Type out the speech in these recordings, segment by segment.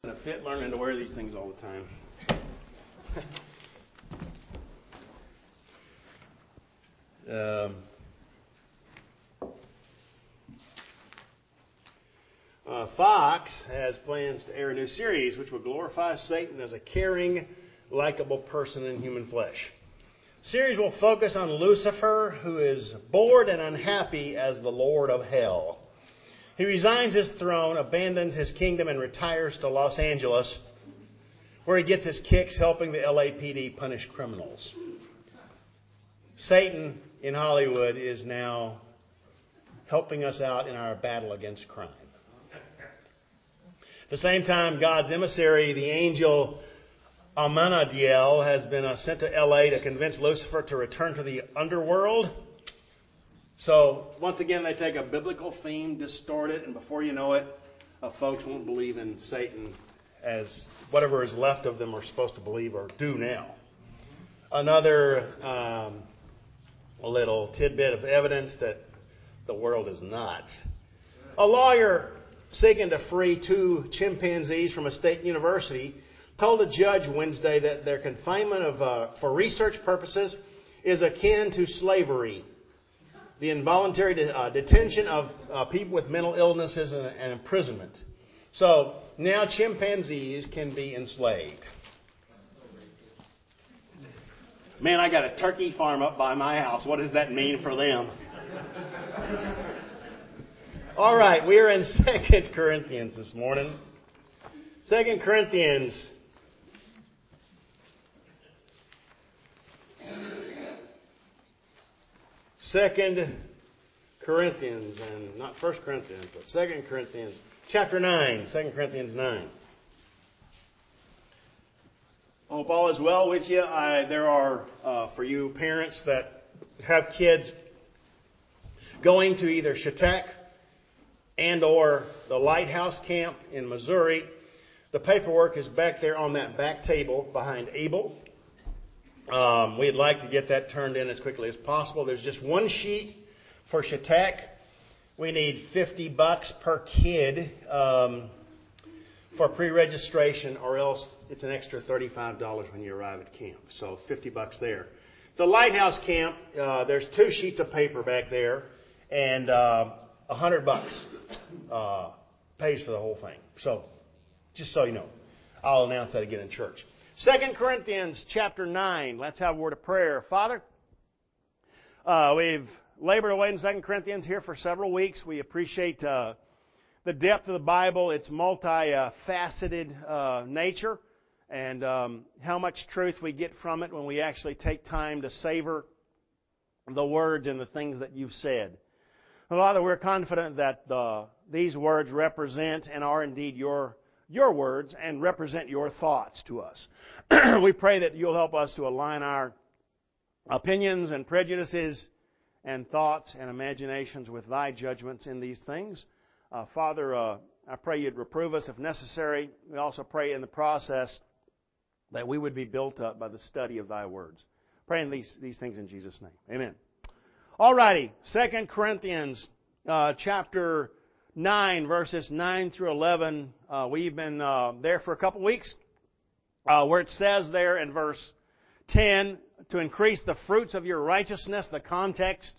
a fit learning to wear these things all the time. Fox has plans to air a new series which will glorify Satan as a caring, likable person in human flesh. The series will focus on Lucifer, who is bored and unhappy as the Lord of Hell. He resigns his throne, abandons his kingdom, and retires to Los Angeles, where he gets his kicks helping the LAPD punish criminals. Satan in Hollywood is now helping us out in our battle against crime. At the same time, God's emissary, the angel Amanadiel, has been sent to L.A. to convince Lucifer to return to the underworld. So, once again, they take a biblical theme, distort it, and before you know it, folks won't believe in Satan as whatever is left of them are supposed to believe or do now. Another little tidbit of evidence that the world is nuts. A lawyer seeking to free 2 chimpanzees from a state university told a judge Wednesday that their confinement for research purposes is akin to slavery, the involuntary detention of people with mental illnesses and imprisonment. So now chimpanzees can be enslaved. Man, I got a turkey farm up by my house. What does that mean for them? All right, we are in 2 Corinthians this morning. 2 Corinthians. Second Corinthians, and not 1 Corinthians, but 2 Corinthians, chapter 9, 2 Corinthians 9. I hope all is well with you. There are, for you parents that have kids going to either Shatek and or the Lighthouse Camp in Missouri, the paperwork is back there on that back table behind Abel. We'd like to get that turned in as quickly as possible. There's just one sheet for Shatek. We need $50 per kid for pre-registration, or else it's an extra $35 when you arrive at camp. So $50 there. The Lighthouse Camp, there's 2 sheets of paper back there, and $100 pays for the whole thing. So, just so you know, I'll announce that again in church. 2 Corinthians chapter 9. Let's have a word of prayer. Father, we've labored away in 2 Corinthians here for several weeks. We appreciate the depth of the Bible, its multifaceted nature, and how much truth we get from it when we actually take time to savor the words and the things that you've said. Father, we're confident that these words represent and are indeed your words and represent your thoughts to us. We pray that you'll help us to align our opinions and prejudices and thoughts and imaginations with thy judgments in these things. Father, I pray you'd reprove us if necessary. We also pray in the process that we would be built up by the study of thy words. Praying these things in Jesus' name. Amen. Alrighty, 2 Corinthians chapter 9, verses 9 through 11. We've been there for a couple weeks, where it says there in verse 10, to increase the fruits of your righteousness, the context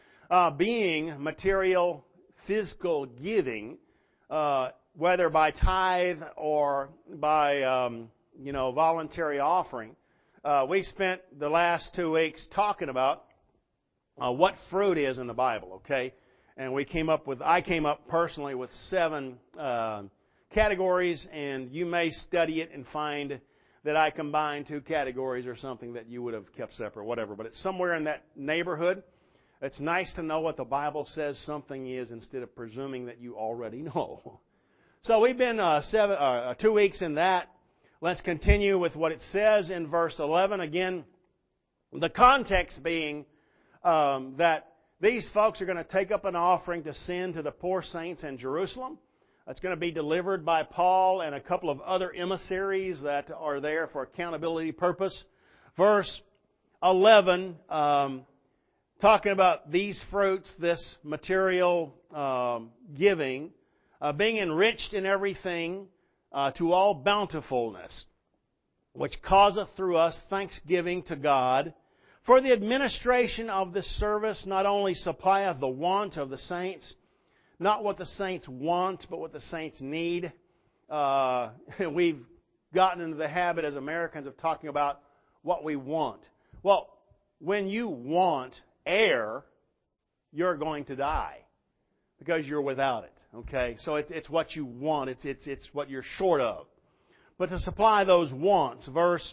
being material, physical giving, whether by tithe or by voluntary offering. We spent the last 2 weeks talking about what fruit is in the Bible, okay? And I came up personally with 7 categories, and you may study it and find that I combined 2 categories or something that you would have kept separate, whatever. But it's somewhere in that neighborhood. It's nice to know what the Bible says something is instead of presuming that you already know. So we've been 2 weeks in that. Let's continue with what it says in verse 11. Again, the context being that these folks are going to take up an offering to send to the poor saints in Jerusalem. It's going to be delivered by Paul and a couple of other emissaries that are there for accountability purpose. Verse 11, talking about these fruits, this material giving, being enriched in everything to all bountifulness, which causeth through us thanksgiving to God, for the administration of this service not only supplieth the want of the saints, not what the saints want, but what the saints need. We've gotten into the habit as Americans of talking about what we want. Well, when you want air, you're going to die because you're without it. Okay, so it's what you want. It's what you're short of. But to supply those wants, verse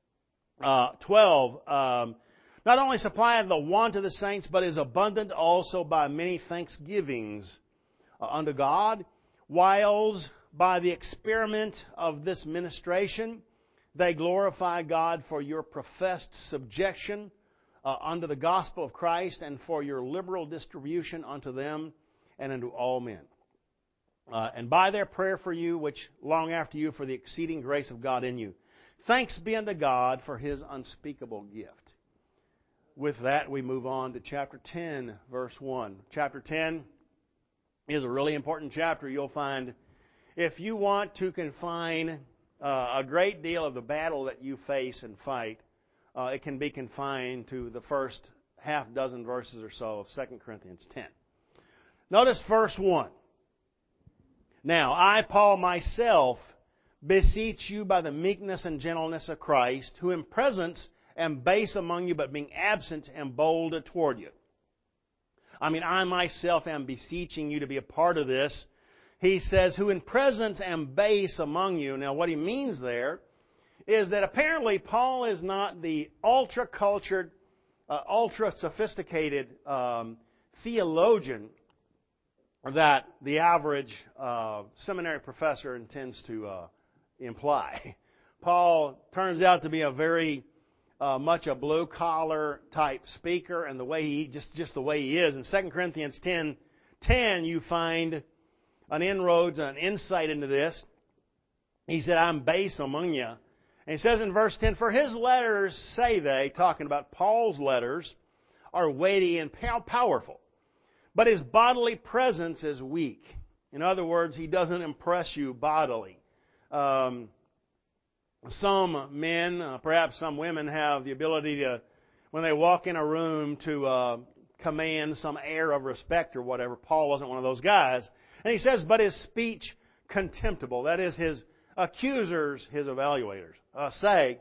12, not only supplieth the want of the saints, but is abundant also by many thanksgivings unto God, whiles by the experiment of this ministration they glorify God for your professed subjection unto the gospel of Christ, and for your liberal distribution unto them and unto all men. And by their prayer for you, which long after you for the exceeding grace of God in you. Thanks be unto God for His unspeakable gift. With that, we move on to chapter 10, verse 1. Chapter 10 is a really important chapter. You'll find, if you want to confine a great deal of the battle that you face and fight, it can be confined to the first half dozen verses or so of 2 Corinthians 10. Notice verse 1. Now, I, Paul, myself, beseech you by the meekness and gentleness of Christ, who in presence am base among you, but being absent am bold toward you. I myself am beseeching you to be a part of this. He says, who in presence am base among you. Now, what he means there is that apparently Paul is not the ultra-cultured, ultra-sophisticated theologian that the average seminary professor intends to imply. Paul turns out to be a very much a blue-collar type speaker, and the way he just the way he is. In 2 Corinthians 10:10, you find an inroads, an insight into this. He said, I'm base among you. And he says in verse 10, for his letters, say they, talking about Paul's letters, are weighty and powerful, but his bodily presence is weak. In other words, he doesn't impress you bodily. Some men, perhaps some women, have the ability to, when they walk in a room, to command some air of respect or whatever. Paul wasn't one of those guys. And he says, but his speech contemptible. That is, his accusers, his evaluators, say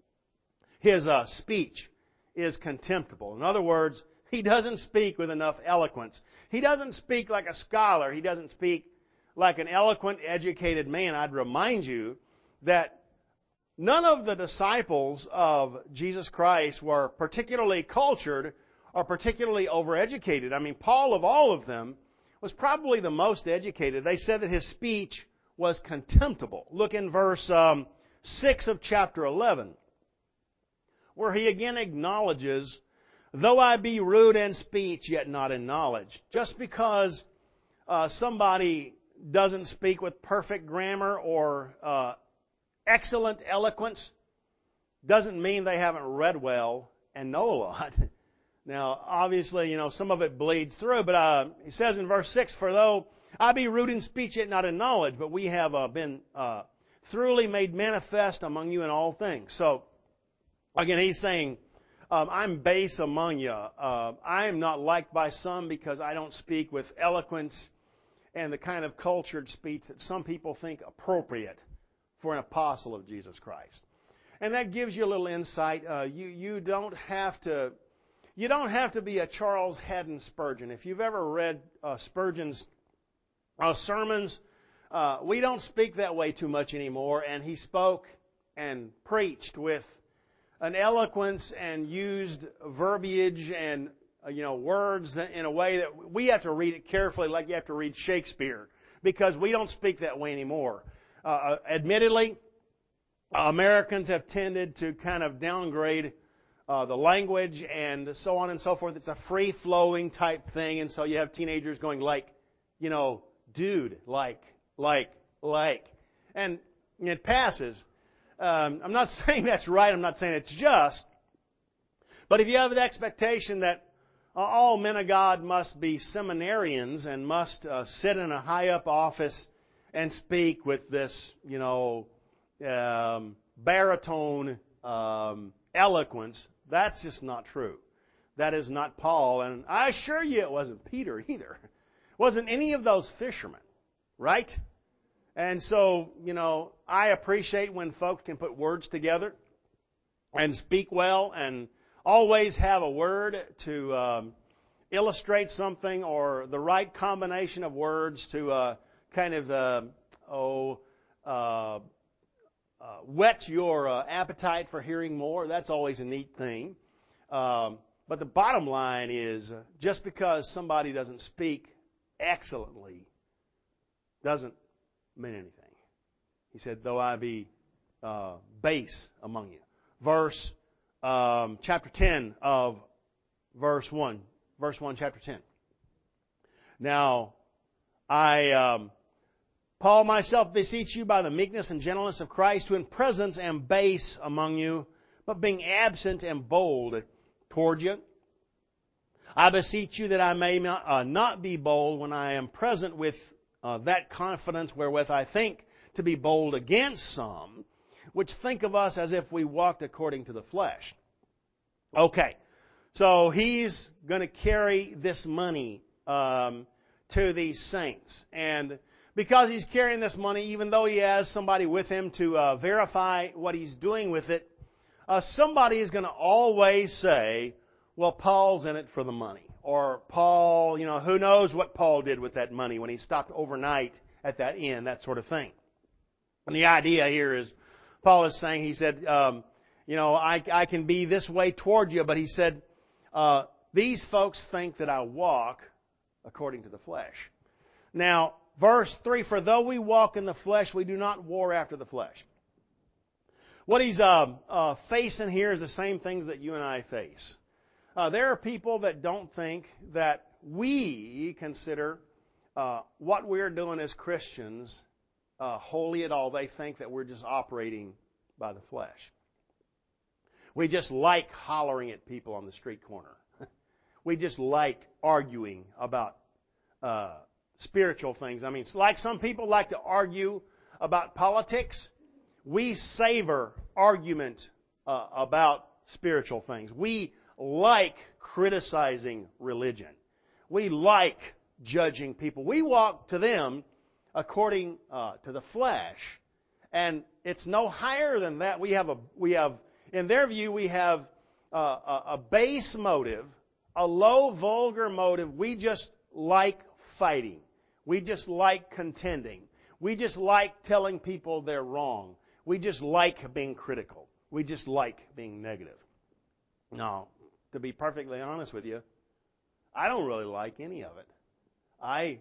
his speech is contemptible. In other words, he doesn't speak with enough eloquence. He doesn't speak like a scholar. He doesn't speak like an eloquent, educated man. I'd remind you that none of the disciples of Jesus Christ were particularly cultured or particularly overeducated. Paul, of all of them, was probably the most educated. They said that his speech was contemptible. Look in verse 6 of chapter 11, where he again acknowledges, though I be rude in speech, yet not in knowledge. Just because somebody doesn't speak with perfect grammar or excellent eloquence doesn't mean they haven't read well and know a lot. Now, obviously, some of it bleeds through, but he says in verse 6, for though I be rude in speech, yet not in knowledge, but we have been thoroughly made manifest among you in all things. So, again, he's saying, I'm base among you. I am not liked by some because I don't speak with eloquence and the kind of cultured speech that some people think appropriate for an apostle of Jesus Christ. And that gives you a little insight. You don't have to be a Charles Haddon Spurgeon. If you've ever read Spurgeon's sermons, we don't speak that way too much anymore. And he spoke and preached with an eloquence and used verbiage and words in a way that we have to read it carefully, like you have to read Shakespeare, because we don't speak that way anymore. Admittedly, Americans have tended to kind of downgrade the language and so on and so forth. It's a free-flowing type thing, and so you have teenagers going like, dude, like. And it passes. I'm not saying that's right. I'm not saying it's just. But if you have the expectation that all men of God must be seminarians and must sit in a high-up office and speak with this, baritone eloquence. That's just not true. That is not Paul, and I assure you it wasn't Peter either. It wasn't any of those fishermen, right? And so, I appreciate when folks can put words together and speak well and always have a word to illustrate something or the right combination of words to whet your appetite for hearing more. That's always a neat thing. But the bottom line is, just because somebody doesn't speak excellently doesn't mean anything. He said, though I be base among you. Chapter 10 of verse 1. Verse 1, chapter 10. Now, Paul, myself, beseech you by the meekness and gentleness of Christ, who in presence am base among you, but being absent am bold toward you. I beseech you that I may not be bold when I am present with that confidence wherewith I think to be bold against some, which think of us as if we walked according to the flesh. Okay, so he's going to carry this money to these saints. And because he's carrying this money, even though he has somebody with him to verify what he's doing with it, somebody is going to always say, well, Paul's in it for the money. Or Paul, who knows what Paul did with that money when he stopped overnight at that inn, that sort of thing. And the idea here is, Paul is saying, he said, I can be this way toward you, but he said, these folks think that I walk according to the flesh. Now, verse 3, for though we walk in the flesh, we do not war after the flesh. What he's facing here is the same things that you and I face. There are people that don't think that we consider what we're doing as Christians holy at all. They think that we're just operating by the flesh. We just like hollering at people on the street corner. We just like arguing about spiritual things. I mean, like some people like to argue about politics. We savor argument about spiritual things. We like criticizing religion. We like judging people. We walk to them according to the flesh, and it's no higher than that. We have, in their view, we have a base motive, a low, vulgar motive. We just like fighting. We just like contending. We just like telling people they're wrong. We just like being critical. We just like being negative. Now, to be perfectly honest with you, I don't really like any of it. I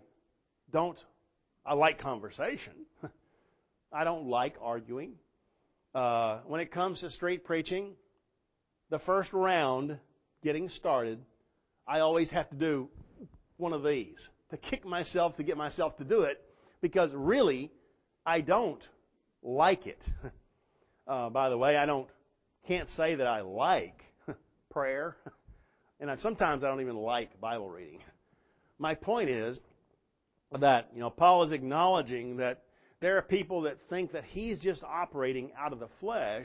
like conversation. I don't like arguing. When it comes to street preaching, the first round, getting started, I always have to do one of these to kick myself, to get myself to do it, because really, I don't like it. By the way, can't say that I like prayer, and sometimes I don't even like Bible reading. My point is that, Paul is acknowledging that there are people that think that he's just operating out of the flesh,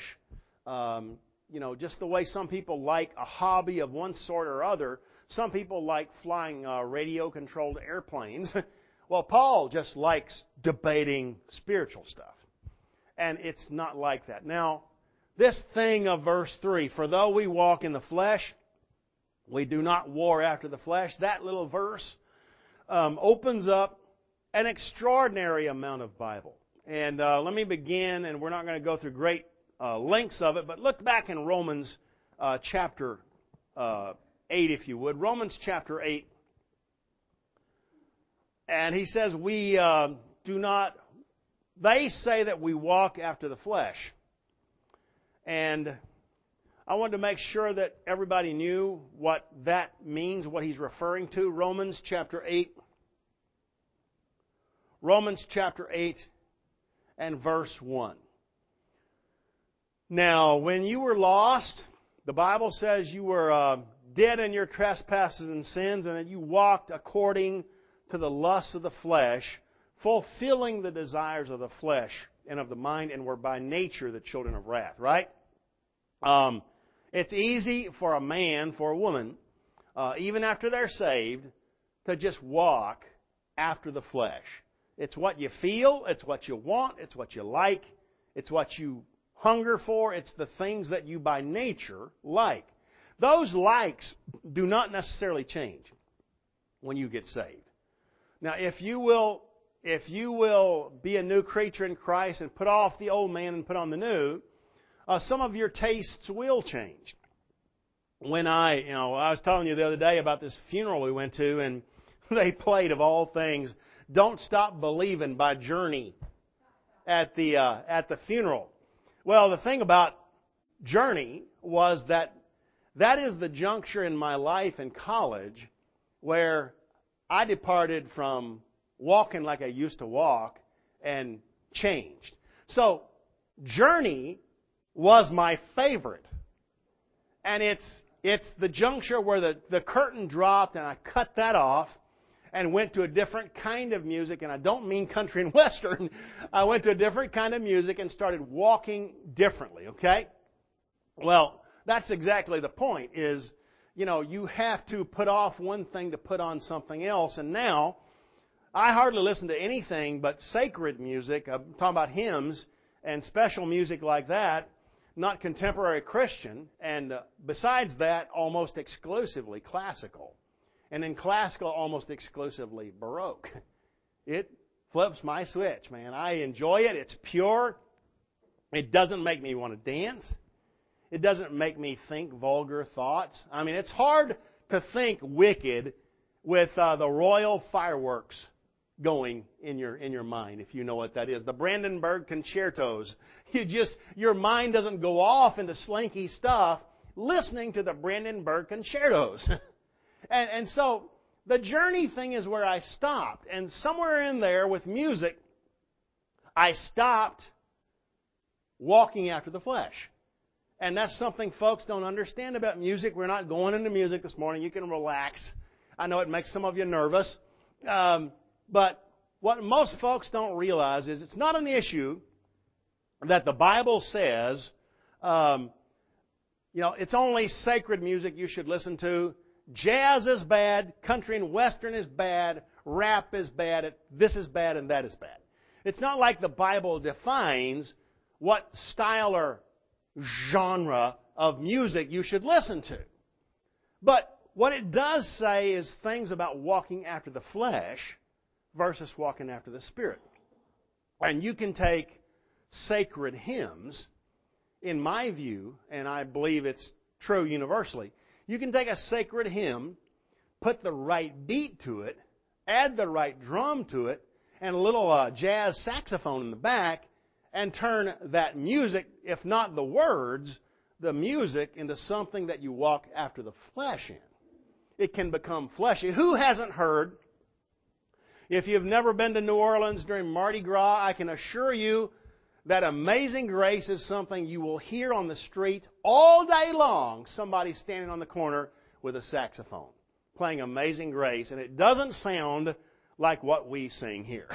just the way some people like a hobby of one sort or other. Some people like flying radio-controlled airplanes. Well, Paul just likes debating spiritual stuff. And it's not like that. Now, this thing of verse 3, for though we walk in the flesh, we do not war after the flesh. That little verse opens up an extraordinary amount of Bible. And let me begin, and we're not going to go through great lengths of it, but look back in Romans chapter 8, if you would. Romans chapter 8. And he says, they say that we walk after the flesh. And I wanted to make sure that everybody knew what that means, what he's referring to. Romans chapter 8. Romans chapter 8 and verse 1. Now, when you were lost, the Bible says you were dead in your trespasses and sins, and that you walked according to the lusts of the flesh, fulfilling the desires of the flesh and of the mind, and we're by nature the children of wrath, right? It's easy for a man, for a woman, even after they're saved, to just walk after the flesh. It's what you feel, it's what you want, it's what you like, it's what you hunger for, it's the things that you by nature like. Those likes do not necessarily change when you get saved. Now, if you will be a new creature in Christ and put off the old man and put on the new, some of your tastes will change. When I was telling you the other day about this funeral we went to, and they played, of all things, "Don't Stop Believin'" by Journey at the funeral. Well, the thing about Journey was that is the juncture in my life in college where I departed from walking like I used to walk and changed. So, Journey was my favorite. And it's the juncture where the curtain dropped and I cut that off and went to a different kind of music. And I don't mean country and western. I went to a different kind of music and started walking differently, okay? Well, that's exactly the point is, you have to put off one thing to put on something else. And now, I hardly listen to anything but sacred music. I'm talking about hymns and special music like that, not contemporary Christian. And besides that, almost exclusively classical. And in classical, almost exclusively Baroque. It flips my switch, man. I enjoy it. It's pure. It doesn't make me want to dance. It doesn't make me think vulgar thoughts. I mean, it's hard to think wicked with the royal fireworks going in your mind, if you know what that is. The Brandenburg Concertos. Your mind doesn't go off into slinky stuff listening to the Brandenburg Concertos. and so the Journey thing is where I stopped. And somewhere in there with music, I stopped walking after the flesh. And that's something folks don't understand about music. We're not going into music this morning. You can relax. I know it makes some of you nervous. But what most folks don't realize is it's not an issue that the Bible says, it's only sacred music you should listen to. Jazz is bad. Country and western is bad. Rap is bad. This is bad and that is bad. It's not like the Bible defines what style or genre of music you should listen to. But what it does say is things about walking after the flesh versus walking after the Spirit. And you can take sacred hymns, in my view, and I believe it's true universally, you can take a sacred hymn, put the right beat to it, add the right drum to it, and a little jazz saxophone in the back, and turn that music, if not the words, the music into something that you walk after the flesh in. It can become fleshy. Who hasn't heard, if you've never been to New Orleans during Mardi Gras, I can assure you that Amazing Grace is something you will hear on the street all day long, somebody standing on the corner with a saxophone playing Amazing Grace, and it doesn't sound like what we sing here.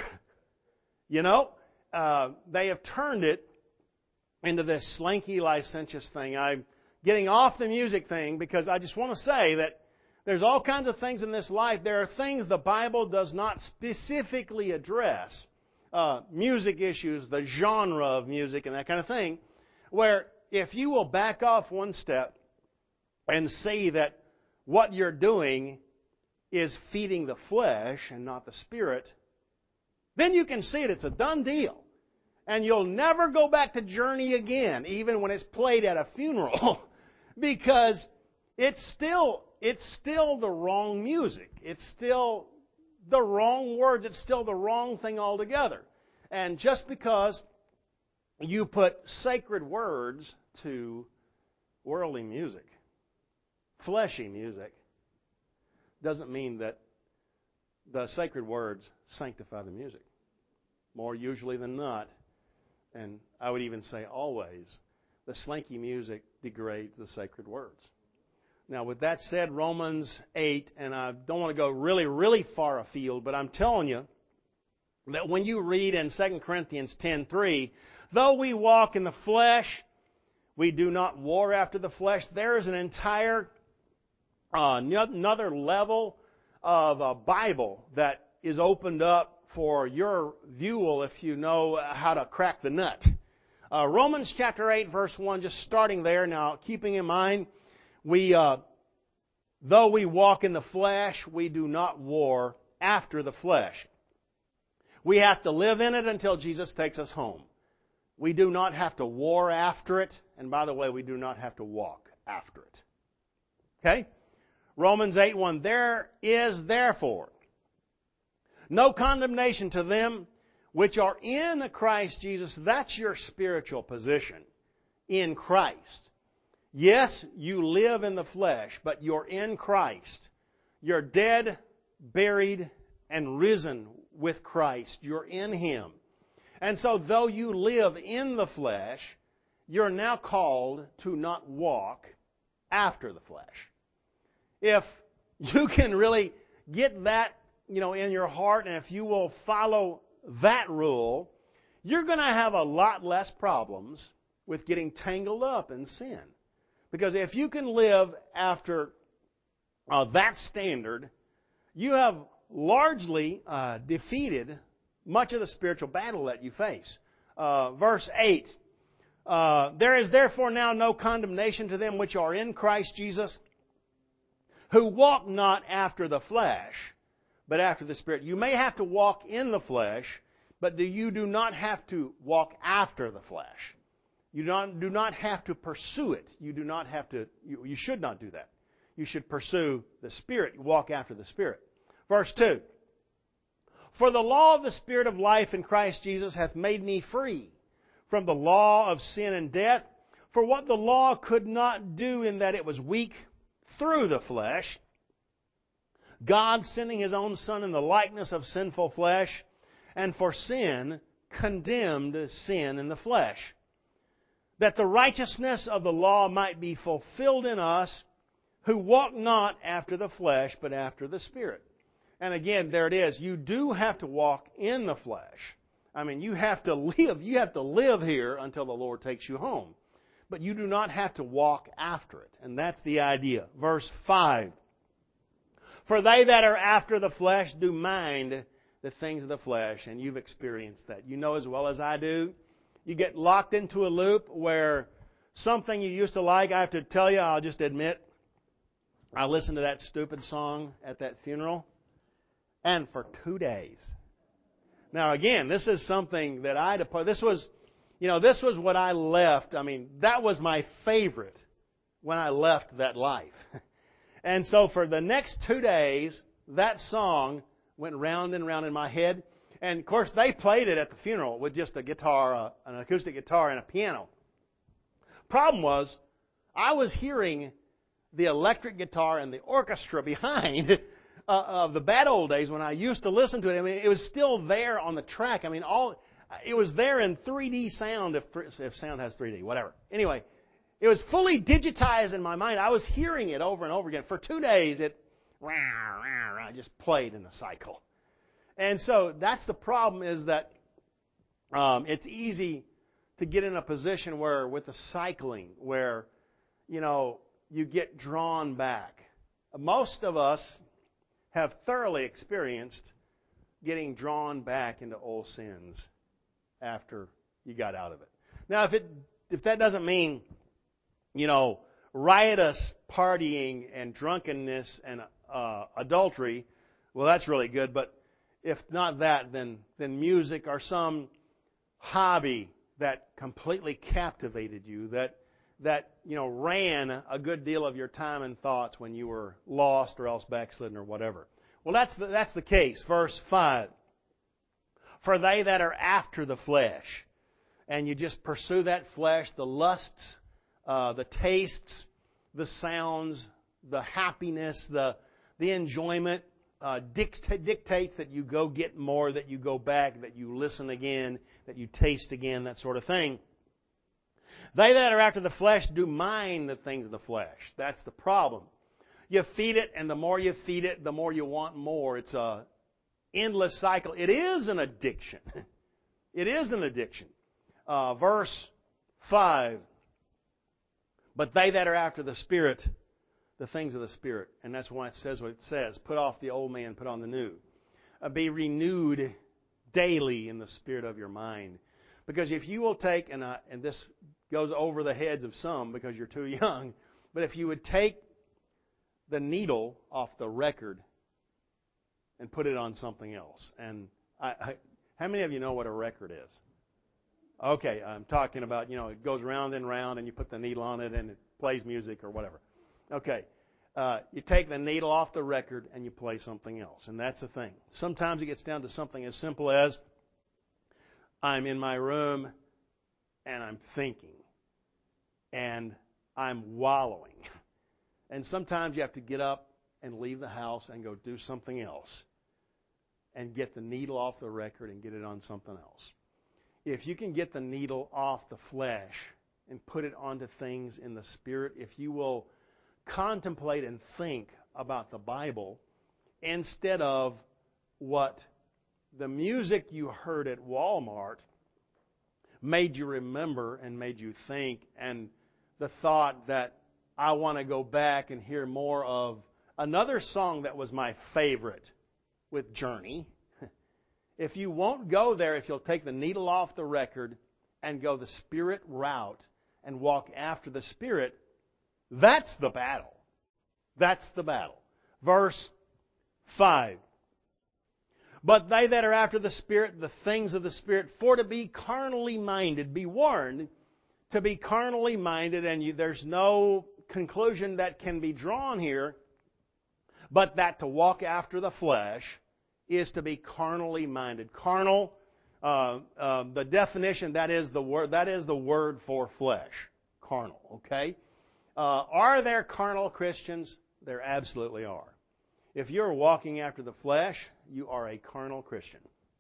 They have turned it into this slinky, licentious thing. I'm getting off the music thing because I just want to say that there's all kinds of things in this life. There are things the Bible does not specifically address. Music issues, the genre of music and that kind of thing, where if you will back off one step and see that what you're doing is feeding the flesh and not the Spirit, then you can see it. It's a done deal. And you'll never go back to Journey again, even when it's played at a funeral, because it's still the wrong music. It's still the wrong words. It's still the wrong thing altogether. And just because you put sacred words to worldly music, fleshy music, doesn't mean that the sacred words sanctify the music. More usually than not, and I would even say always, the slinky music degrades the sacred words. Now, with that said, Romans 8, and I don't want to go really, really far afield, but I'm telling you that when you read in 2 Corinthians 10:3, though we walk in the flesh, we do not war after the flesh. There is an entire another level of a Bible that is opened up for your viewal if you know how to crack the nut. Romans chapter 8, verse 1, just starting there. Now, keeping in mind, though we walk in the flesh, we do not war after the flesh. We have to live in it until Jesus takes us home. We do not have to war after it. And by the way, we do not have to walk after it. Okay? Romans 8:1. There is therefore no condemnation to them which are in Christ Jesus. That's your spiritual position. In Christ. Yes, you live in the flesh, but you're in Christ. You're dead, buried, and risen with Christ. You're in Him. And so though you live in the flesh, you're now called to not walk after the flesh. If you can really get that, in your heart, and if you will follow that rule, you're going to have a lot less problems with getting tangled up in sin. Because if you can live after that standard, you have largely defeated much of the spiritual battle that you face. Verse 8, there is therefore now no condemnation to them which are in Christ Jesus, who walk not after the flesh, but after the Spirit. You may have to walk in the flesh, but you do not have to walk after the flesh. You do not have to pursue it. You should not do that. You should pursue the Spirit. You walk after the Spirit. Verse 2. For the law of the Spirit of life in Christ Jesus hath made me free from the law of sin and death. For what the law could not do in that it was weak through the flesh, God sending His own Son in the likeness of sinful flesh, and for sin condemned sin in the flesh, that the righteousness of the law might be fulfilled in us, who walk not after the flesh, but after the Spirit. And again, there it is. You do have to walk in the flesh. I mean, you have to live. You have to live here until the Lord takes you home. But you do not have to walk after it. And that's the idea. Verse 5. For they that are after the flesh do mind the things of the flesh. And you've experienced that. You know as well as I do. You get locked into a loop where something you used to like, I have to tell you, I'll just admit, I listened to that stupid song at that funeral. And for 2 days. Now again, this is something that this was what I left. I mean, that was my favorite when I left that life. And so for the next 2 days, that song went round and round in my head. And of course, they played it at the funeral with just a guitar, an acoustic guitar and a piano. Problem was, I was hearing the electric guitar and the orchestra behind of the bad old days when I used to listen to it. I mean, it was still there on the track. I mean, it was there in 3D sound, if sound has 3D, whatever. Anyway, it was fully digitized in my mind. I was hearing it over and over again. For 2 days, it just played in a cycle. And so that's the problem, is that it's easy to get in a position where, with the cycling, where, you get drawn back. Most of us have thoroughly experienced getting drawn back into old sins after you got out of it. Now, if that doesn't mean, riotous partying and drunkenness and adultery, well, that's really good. But if not that, then music or some hobby that completely captivated you, that ran a good deal of your time and thoughts when you were lost or else backslidden or whatever. Well, that's the case. Verse 5. For they that are after the flesh, and you just pursue that flesh, the lusts, the tastes, the sounds, the happiness, the enjoyment, dictates that you go get more, that you go back, that you listen again, that you taste again, that sort of thing. They that are after the flesh do mind the things of the flesh. That's the problem. You feed it, and the more you feed it, the more you want more. It's a endless cycle. It is an addiction. It is an addiction. Verse 5. But they that are after the Spirit, the things of the Spirit. And that's why it says what it says. Put off the old man, put on the new. Be renewed daily in the spirit of your mind. Because if you will take, and this goes over the heads of some because you're too young, but if you would take the needle off the record and put it on something else. And how many of you know what a record is? Okay, I'm talking about, it goes round and round and you put the needle on it and it plays music or whatever. Okay, you take the needle off the record and you play something else. And that's the thing. Sometimes it gets down to something as simple as I'm in my room and I'm thinking and I'm wallowing. And sometimes you have to get up and leave the house and go do something else and get the needle off the record and get it on something else. If you can get the needle off the flesh and put it onto things in the Spirit, if you will contemplate and think about the Bible instead of what the music you heard at Walmart made you remember and made you think, and the thought that I want to go back and hear more of another song that was my favorite with Journey. If you won't go there, if you'll take the needle off the record and go the Spirit route and walk after the Spirit, that's the battle. That's the battle. Verse 5. But they that are after the Spirit, the things of the Spirit, for to be carnally minded, be warned to be carnally minded, and there's no conclusion that can be drawn here, but that to walk after the flesh is to be carnally minded. Carnal, the definition, that is the word for flesh. Carnal, okay? Are there carnal Christians? There absolutely are. If you're walking after the flesh, you are a carnal Christian.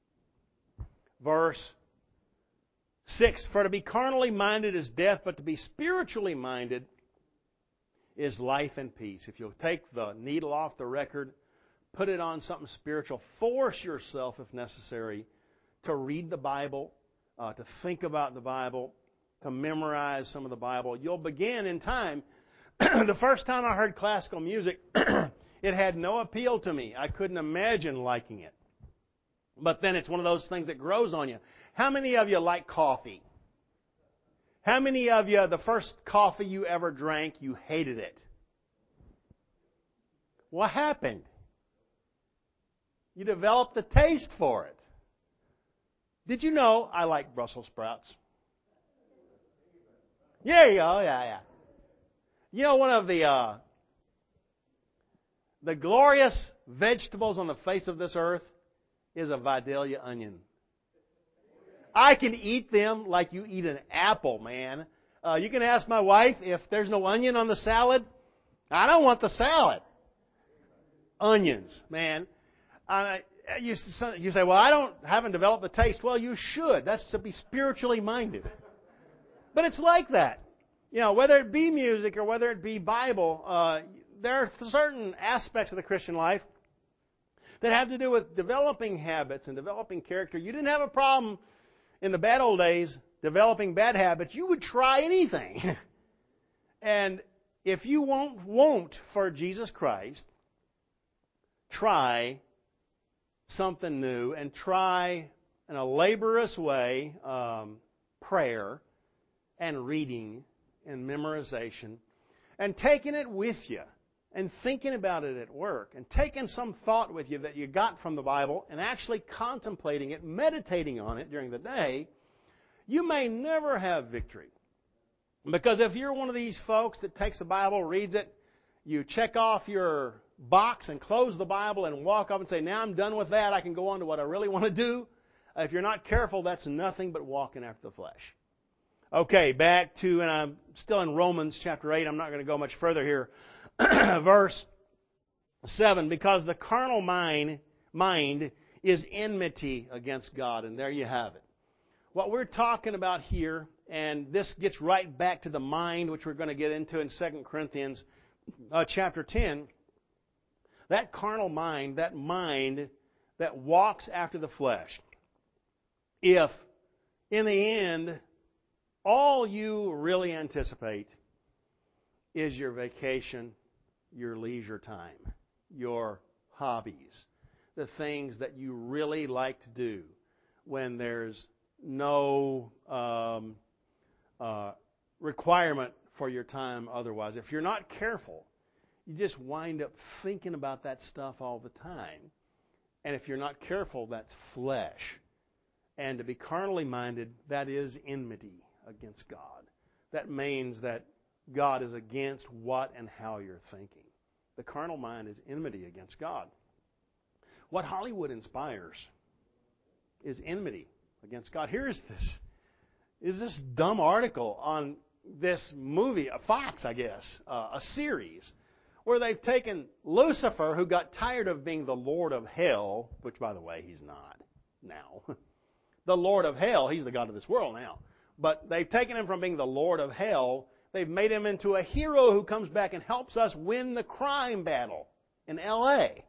Verse 6, for to be carnally minded is death, but to be spiritually minded is life and peace. If you'll take the needle off the record, put it on something spiritual, force yourself, if necessary, to read the Bible, to think about the Bible, to memorize some of the Bible. You'll begin in time. The first time I heard classical music, it had no appeal to me. I couldn't imagine liking it. But then it's one of those things that grows on you. How many of you like coffee? How many of you, the first coffee you ever drank, you hated it? What happened? You developed a taste for it. Did you know I like Brussels sprouts? Yeah. You know, one of the glorious vegetables on the face of this earth is a Vidalia onion. I can eat them like you eat an apple, man. You can ask my wife if there's no onion on the salad. I don't want the salad. Onions, man. You say, well, I haven't developed the taste. Well, you should. That's to be spiritually minded. But it's like that. You know, whether it be music or whether it be Bible, there are certain aspects of the Christian life that have to do with developing habits and developing character. You didn't have a problem in the bad old days developing bad habits. You would try anything. And if you won't for Jesus Christ, try something new and try in a laborious way prayer and reading and memorization and taking it with you and thinking about it at work and taking some thought with you that you got from the Bible and actually contemplating it, meditating on it during the day, you may never have victory. Because if you're one of these folks that takes the Bible, reads it, you check off your box and close the Bible and walk up and say, now I'm done with that, I can go on to what I really want to do. If you're not careful, that's nothing but walking after the flesh. Okay, back to, and I'm still in Romans chapter 8, I'm not going to go much further here. Verse 7, because the carnal mind is enmity against God. And there you have it. What we're talking about here, and this gets right back to the mind, which we're going to get into in 2 Corinthians chapter 10. That carnal mind, that mind that walks after the flesh, if in the end all you really anticipate is your vacation, your leisure time, your hobbies, the things that you really like to do when there's no requirement for your time otherwise. If you're not careful, you just wind up thinking about that stuff all the time. And if you're not careful, that's flesh. And to be carnally minded, that is enmity against God. That means that God is against what and how you're thinking. The carnal mind is enmity against God. What Hollywood inspires is enmity against God. Here is this dumb article on this movie, a Fox, I guess, a series, where they've taken Lucifer, who got tired of being the Lord of Hell, which, by the way, he's not now. The Lord of Hell, he's the God of this world now. But they've taken him from being the Lord of Hell, they've made him into a hero who comes back and helps us win the crime battle in L.A.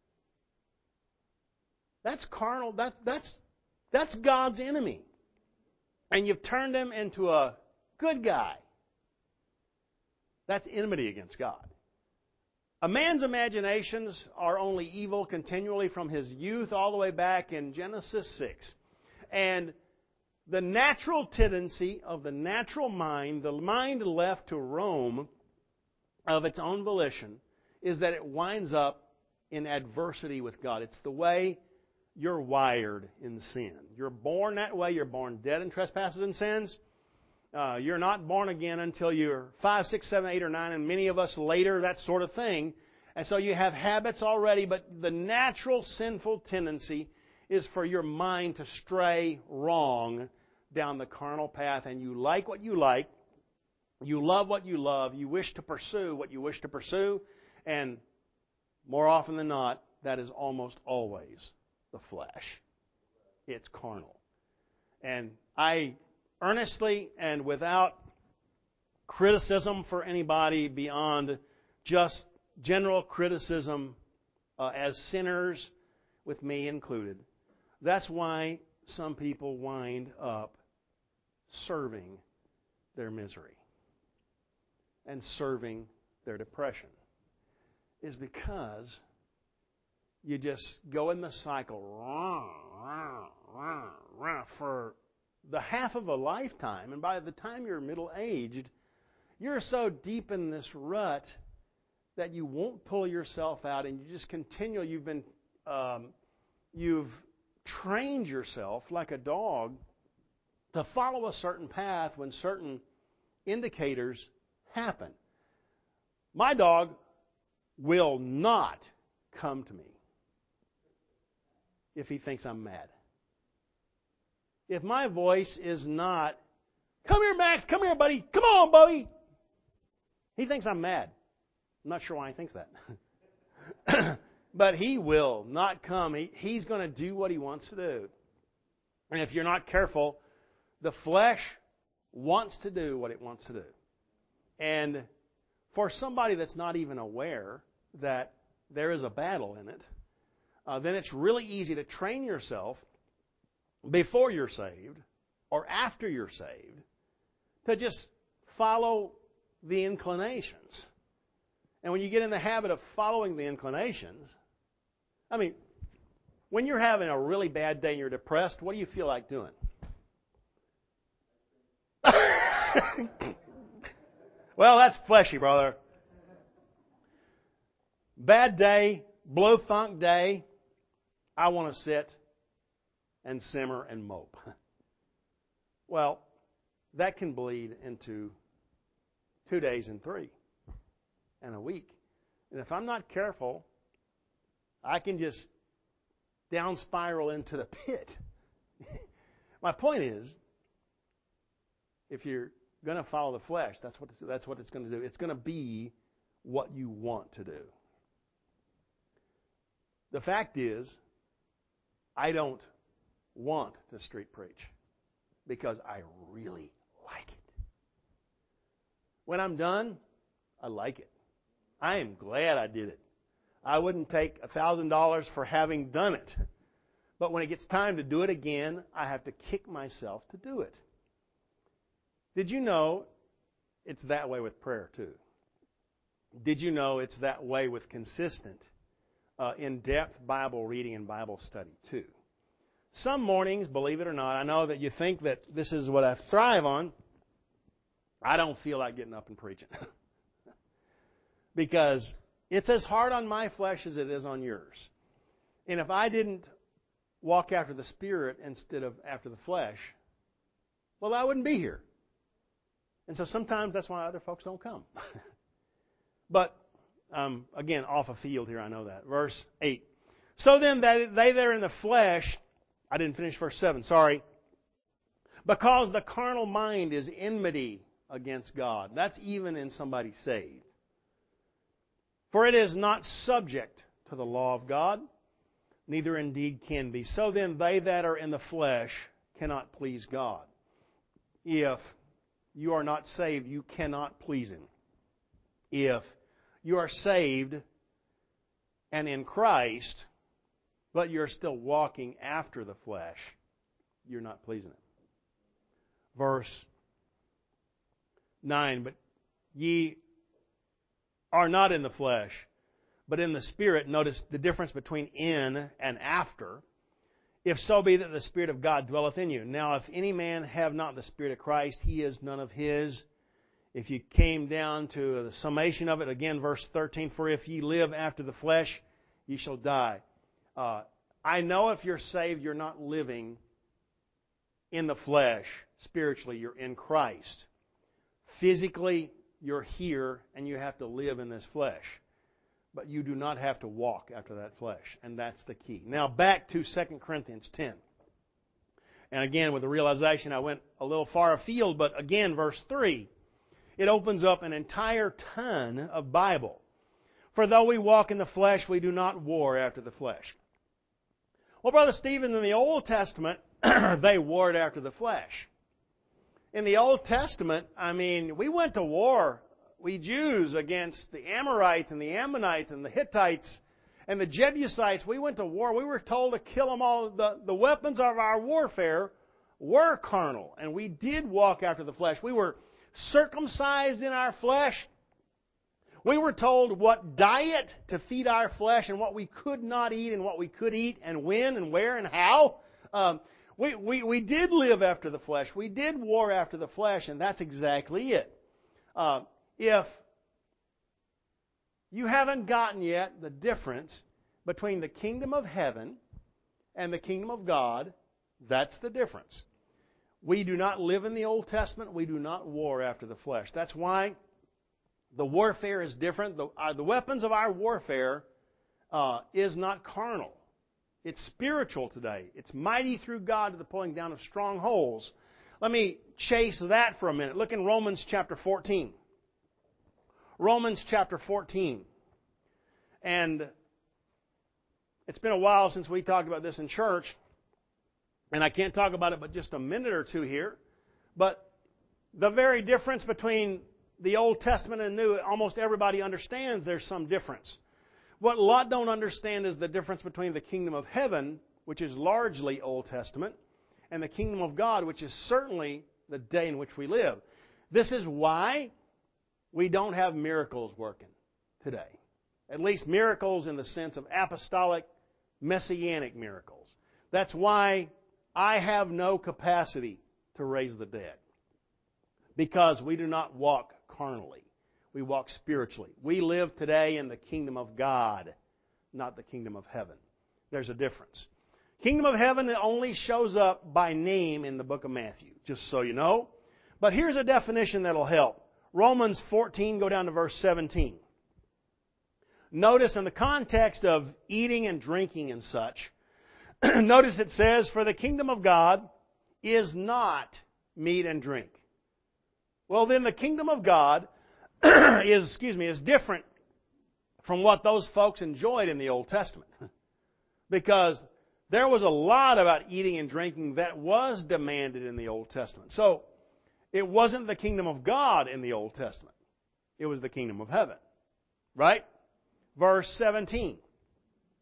That's carnal. That's God's enemy. And you've turned him into a good guy. That's enmity against God. A man's imaginations are only evil continually from his youth all the way back in Genesis 6. And the natural tendency of the natural mind, the mind left to roam of its own volition, is that it winds up in adversity with God. It's the way you're wired in sin. You're born that way. You're born dead in trespasses and sins. You're not born again until you're 5, 6, 7, 8, or 9, and many of us later, that sort of thing. And so you have habits already, but the natural sinful tendency is for your mind to stray wrong down the carnal path, and you like what you like, you love what you love, you wish to pursue what you wish to pursue, and more often than not, that is almost always the flesh. It's carnal. And I earnestly and without criticism for anybody beyond just general criticism as sinners, with me included, that's why some people wind up serving their misery and serving their depression, is because you just go in the cycle for the half of a lifetime, and by the time you're middle-aged, you're so deep in this rut that you won't pull yourself out, and you just continue. You've trained yourself like a dog to follow a certain path when certain indicators happen. My dog will not come to me if he thinks I'm mad. If my voice is not, "Come here, Max, come here, buddy, come on, buddy," he thinks I'm mad. I'm not sure why he thinks that. But he will not come. He's going to do what he wants to do. And if you're not careful, the flesh wants to do what it wants to do. And for somebody that's not even aware that there is a battle in it, then it's really easy to train yourself before you're saved or after you're saved to just follow the inclinations. And when you get in the habit of following the inclinations, I mean, when you're having a really bad day and you're depressed, what do you feel like doing? Well, that's fleshy, brother. Bad day, blow funk day, I want to sit and simmer and mope. Well, that can bleed into 2 days and 3 and a week. And if I'm not careful, I can just down spiral into the pit. My point is, if you're going to follow the flesh, that's what it's going to do. It's going to be what you want to do. The fact is, I don't want to street preach because I really like it. When I'm done, I like it. I am glad I did it. I wouldn't take $1,000 for having done it. But when it gets time to do it again, I have to kick myself to do it. Did you know it's that way with prayer too? Did you know it's that way with consistent, in-depth Bible reading and Bible study too? Some mornings, believe it or not, I know that you think that this is what I thrive on. I don't feel like getting up and preaching. Because it's as hard on my flesh as it is on yours. And if I didn't walk after the Spirit instead of after the flesh, well, I wouldn't be here. And so sometimes that's why other folks don't come. But, again, off a field here, I know that. Verse 8. So then they that are in the flesh, I didn't finish verse 7, sorry. Because the carnal mind is enmity against God. That's even in somebody saved. For it is not subject to the law of God, neither indeed can be. So then they that are in the flesh cannot please God. If you are not saved, you cannot please Him. If you are saved and in Christ, but you're still walking after the flesh, you're not pleasing Him. Verse 9, but ye are not in the flesh, but in the Spirit. Notice the difference between in and after. If so be that the Spirit of God dwelleth in you. Now, if any man have not the Spirit of Christ, he is none of His. If you came down to the summation of it, again, verse 13, for if ye live after the flesh, ye shall die. I know if you're saved, you're not living in the flesh. Spiritually, you're in Christ. Physically, you're here and you have to live in this flesh. But you do not have to walk after that flesh. And that's the key. Now back to 2 Corinthians 10. And again, with the realization I went a little far afield, but again, verse 3. It opens up an entire ton of Bible. For though we walk in the flesh, we do not war after the flesh. Well, Brother Stephen, in the Old Testament, they warred after the flesh. In the Old Testament, we went to war, we Jews, against the Amorites and the Ammonites and the Hittites and the Jebusites. We went to war. We were told to kill them all. The weapons of our warfare were carnal, and we did walk after the flesh. We were circumcised in our flesh. We were told what diet to feed our flesh and what we could not eat and what we could eat and when and where and how. We did live after the flesh. We did war after the flesh, and that's exactly it. If you haven't gotten yet the difference between the kingdom of heaven and the kingdom of God, that's the difference. We do not live in the Old Testament. We do not war after the flesh. That's why the warfare is different. The weapons of our warfare is not carnal. It's spiritual today. It's mighty through God to the pulling down of strongholds. Let me chase that for a minute. Look in Romans chapter 14. Romans chapter 14. And it's been a while since we talked about this in church. And I can't talk about it but just a minute or two here. But the very difference between the Old Testament and New, almost everybody understands there's some difference. What a lot don't understand is the difference between the kingdom of heaven, which is largely Old Testament, and the kingdom of God, which is certainly the day in which we live. This is why we don't have miracles working today. At least miracles in the sense of apostolic, messianic miracles. That's why I have no capacity to raise the dead. Because we do not walk carnally. We walk spiritually. We live today in the kingdom of God, not the kingdom of heaven. There's a difference. Kingdom of heaven only shows up by name in the book of Matthew, just so you know. But here's a definition that'll help. Romans 14, go down to verse 17. Notice in the context of eating and drinking and such, notice it says, for the kingdom of God is not meat and drink. Well, then the kingdom of God is different from what those folks enjoyed in the Old Testament. Because there was a lot about eating and drinking that was demanded in the Old Testament. So, it wasn't the kingdom of God in the Old Testament. It was the kingdom of heaven. Right? Verse 17.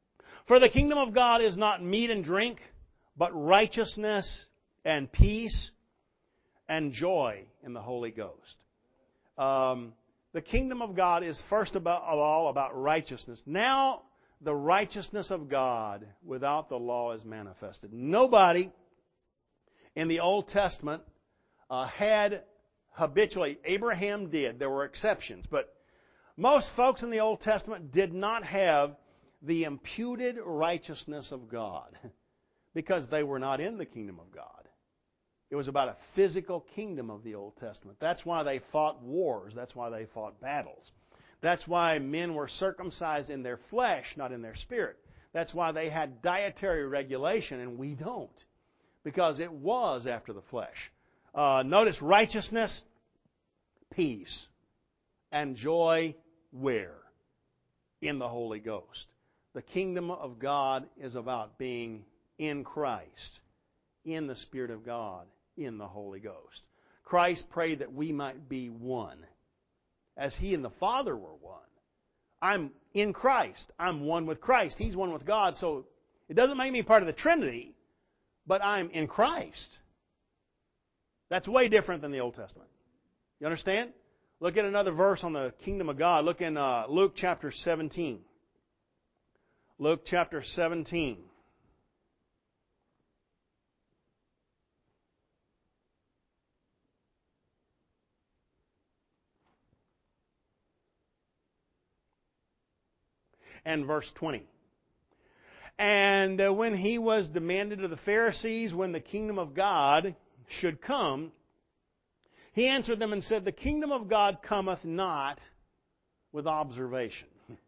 For the kingdom of God is not meat and drink, but righteousness and peace and joy in the Holy Ghost. The kingdom of God is first of all about righteousness. Now, the righteousness of God without the law is manifested. Nobody in the Old Testament had habitually, Abraham did, there were exceptions, but most folks in the Old Testament did not have the imputed righteousness of God because they were not in the kingdom of God. It was about a physical kingdom of the Old Testament. That's why they fought wars. That's why they fought battles. That's why men were circumcised in their flesh, not in their spirit. That's why they had dietary regulation, and we don't, because it was after the flesh. Notice righteousness, peace, and joy where? In the Holy Ghost. The kingdom of God is about being in Christ, in the Spirit of God, in the Holy Ghost. Christ prayed that we might be one, as He and the Father were one. I'm in Christ. I'm one with Christ. He's one with God. So it doesn't make me part of the Trinity, but I'm in Christ. That's way different than the Old Testament. You understand? Look at another verse on the kingdom of God. Look in Luke chapter 17. Luke chapter 17. And verse 20. And when He was demanded of the Pharisees when the kingdom of God should come, He answered them and said, the kingdom of God cometh not with observation.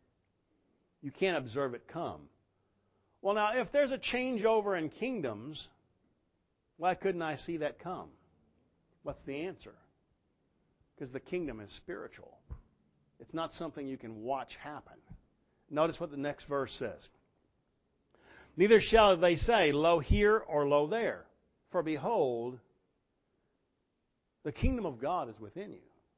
You can't observe it come. Well, now, if there's a changeover in kingdoms, why couldn't I see that come? What's the answer? Because the kingdom is spiritual. It's not something you can watch happen. Notice what the next verse says. Neither shall they say, lo here or lo there. For behold, the kingdom of God is within you.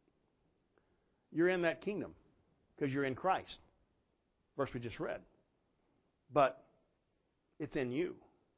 You're in that kingdom because you're in Christ. Verse we just read. But it's in you.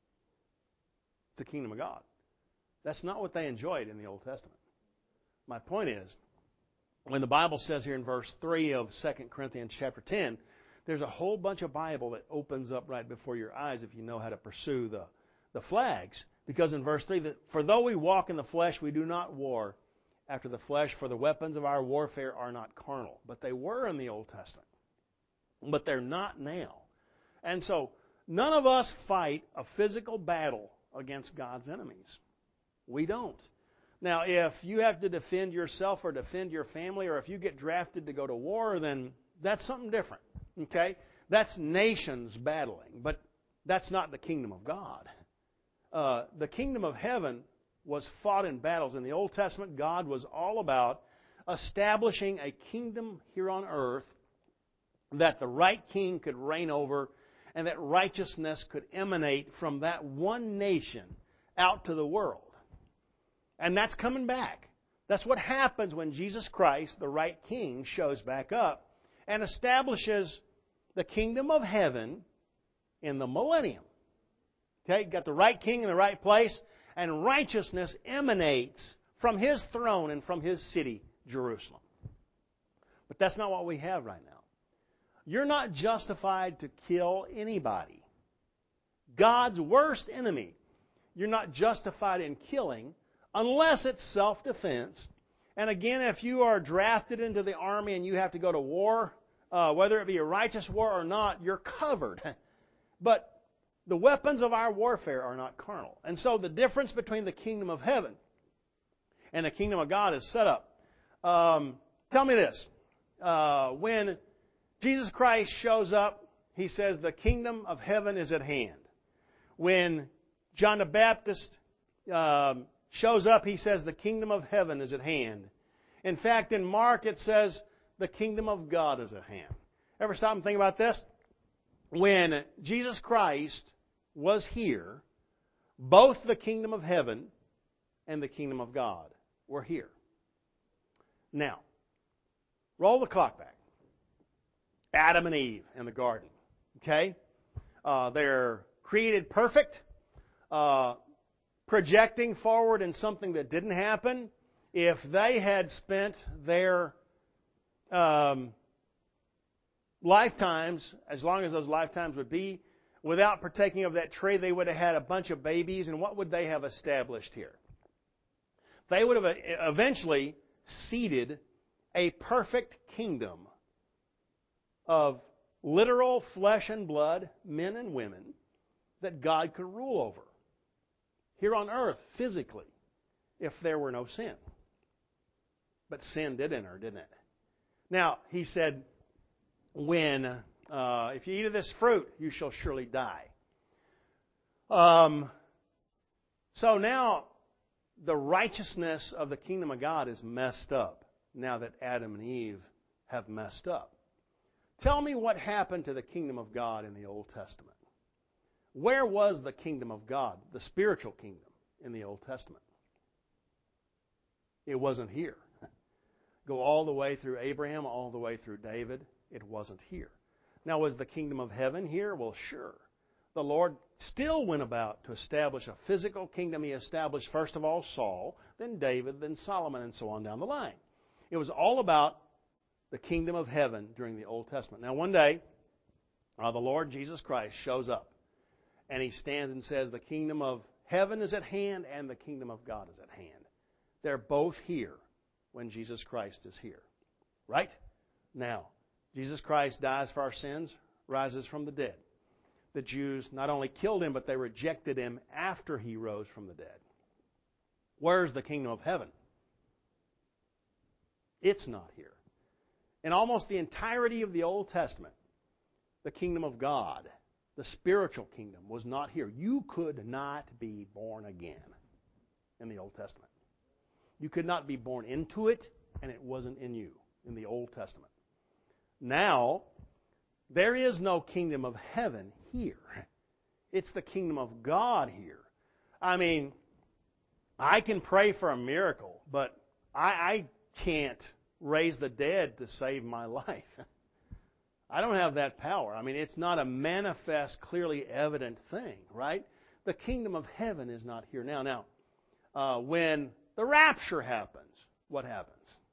It's the kingdom of God. That's not what they enjoyed in the Old Testament. My point is, when the Bible says here in verse 3 of 2 Corinthians chapter 10, there's a whole bunch of Bible that opens up right before your eyes if you know how to pursue the flags. Because in verse 3, that for though we walk in the flesh, we do not war after the flesh, for the weapons of our warfare are not carnal. But they were in the Old Testament. But they're not now. And so, none of us fight a physical battle against God's enemies. We don't. Now, if you have to defend yourself or defend your family, or if you get drafted to go to war, then that's something different. Okay? That's nations battling. But that's not the kingdom of God. The kingdom of heaven was fought in battles. In the Old Testament, God was all about establishing a kingdom here on earth that the right king could reign over and that righteousness could emanate from that one nation out to the world. And that's coming back. That's what happens when Jesus Christ, the right king, shows back up and establishes the kingdom of heaven in the millennium. Okay, got the right king in the right place, and righteousness emanates from His throne and from His city, Jerusalem. But that's not what we have right now. You're not justified to kill anybody. God's worst enemy, you're not justified in killing unless it's self-defense. And again, if you are drafted into the army and you have to go to war, whether it be a righteous war or not, you're covered. But the weapons of our warfare are not carnal. And so the difference between the kingdom of heaven and the kingdom of God is set up. Tell me this. When Jesus Christ shows up, He says, the kingdom of heaven is at hand. When John the Baptist shows up, he says, the kingdom of heaven is at hand. In fact, in Mark it says, the kingdom of God is at hand. Ever stop and think about this? When Jesus Christ was here, both the kingdom of heaven and the kingdom of God were here. Now, roll the clock back. Adam and Eve in the garden. Okay? they're created perfect, projecting forward in something that didn't happen. If they had spent their lifetimes, as long as those lifetimes would be, without partaking of that tree, they would have had a bunch of babies, and what would they have established here? They would have eventually seeded a perfect kingdom of literal flesh and blood, men and women, that God could rule over here on earth physically if there were no sin. But sin did enter, didn't it? Now, he said, if you eat of this fruit, you shall surely die. So now, the righteousness of the kingdom of God is messed up now that Adam and Eve have messed up. Tell me what happened to the kingdom of God in the Old Testament. Where was the kingdom of God, the spiritual kingdom, in the Old Testament? It wasn't here. Go all the way through Abraham, all the way through David. It wasn't here. Now, was the kingdom of heaven here? Well, sure. The Lord still went about to establish a physical kingdom. He established, first of all, Saul, then David, then Solomon, and so on down the line. It was all about the kingdom of heaven during the Old Testament. Now, one day, the Lord Jesus Christ shows up, and He stands and says, the kingdom of heaven is at hand, and the kingdom of God is at hand. They're both here when Jesus Christ is here. Right? Now, Jesus Christ dies for our sins, rises from the dead. The Jews not only killed Him, but they rejected Him after He rose from the dead. Where's the kingdom of heaven? It's not here. In almost the entirety of the Old Testament, the kingdom of God, the spiritual kingdom, was not here. You could not be born again in the Old Testament. You could not be born into it, and it wasn't in you in the Old Testament. Now, there is no kingdom of heaven here. It's the kingdom of God here. I mean, I can pray for a miracle, but I can't raise the dead to save my life. I don't have that power. I mean, it's not a manifest, clearly evident thing, right? The kingdom of heaven is not here now. Now, when the rapture happens, what happens?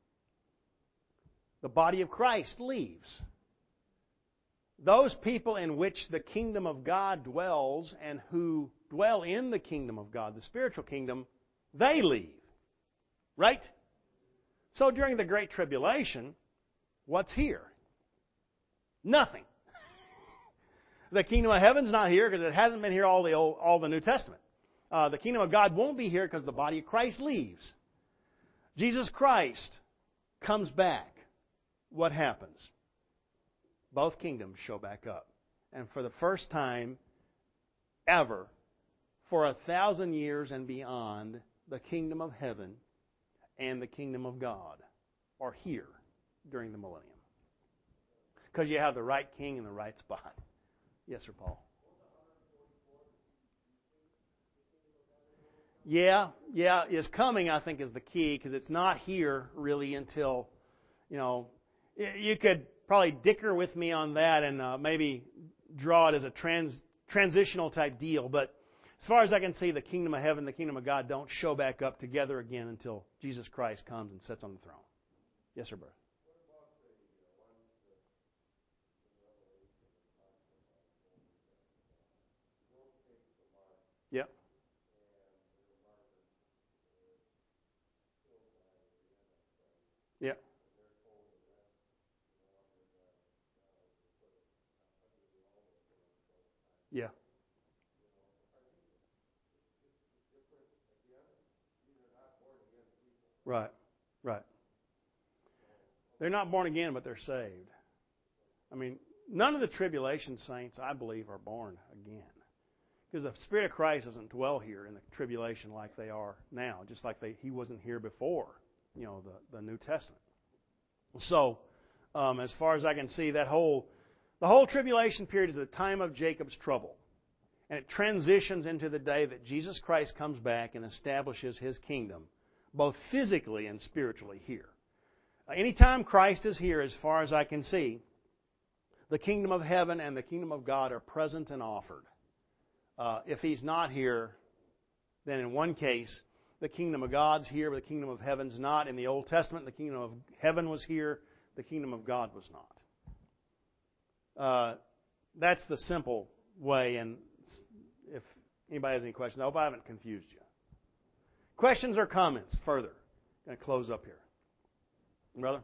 The body of Christ leaves. Those people in which the kingdom of God dwells and who dwell in the kingdom of God, the spiritual kingdom, they leave. Right? So during the Great Tribulation, what's here? Nothing. The kingdom of heaven's not here because it hasn't been here all the New Testament. The kingdom of God won't be here because the body of Christ leaves. Jesus Christ comes back. What happens? Both kingdoms show back up. And for the first time ever, for 1,000 years and beyond, the kingdom of heaven and the kingdom of God are here during the millennium. Because you have the right king in the right spot. Yes, sir, Paul. Yeah, is coming, I think, is the key, because it's not here really until, you could probably dicker with me on that and maybe draw it as a transitional type deal. But as far as I can see, the kingdom of heaven, the kingdom of God don't show back up together again until Jesus Christ comes and sits on the throne. Yes, sir, brother. Yep. Yep. Yeah. Right. Right. They're not born again, but they're saved. I mean, none of the tribulation saints, I believe, are born again. Because the Spirit of Christ doesn't dwell here in the tribulation like they are now, just like He wasn't here before, the New Testament. So, as far as I can see, the whole tribulation period is the time of Jacob's trouble. And it transitions into the day that Jesus Christ comes back and establishes His kingdom, both physically and spiritually here. Anytime Christ is here, as far as I can see, the kingdom of heaven and the kingdom of God are present and offered. If He's not here, then in one case, the kingdom of God's here, but the kingdom of heaven's not. In the Old Testament, the kingdom of heaven was here, the kingdom of God was not. That's the simple way, and if anybody has any questions, I hope I haven't confused you. Questions or comments further? I'm going to close up here. Brother?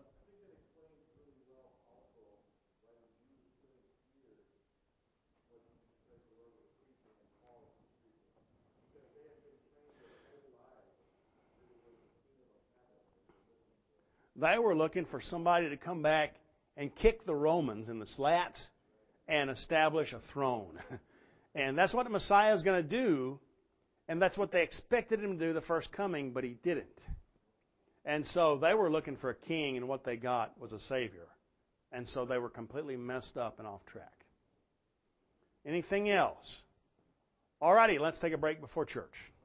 They were looking for somebody to come back and kick the Romans in the slats and establish a throne. And that's what the Messiah is going to do, and that's what they expected Him to do the first coming, but He didn't. And so they were looking for a king, and what they got was a Savior. And so they were completely messed up and off track. Anything else? All righty, let's take a break before church.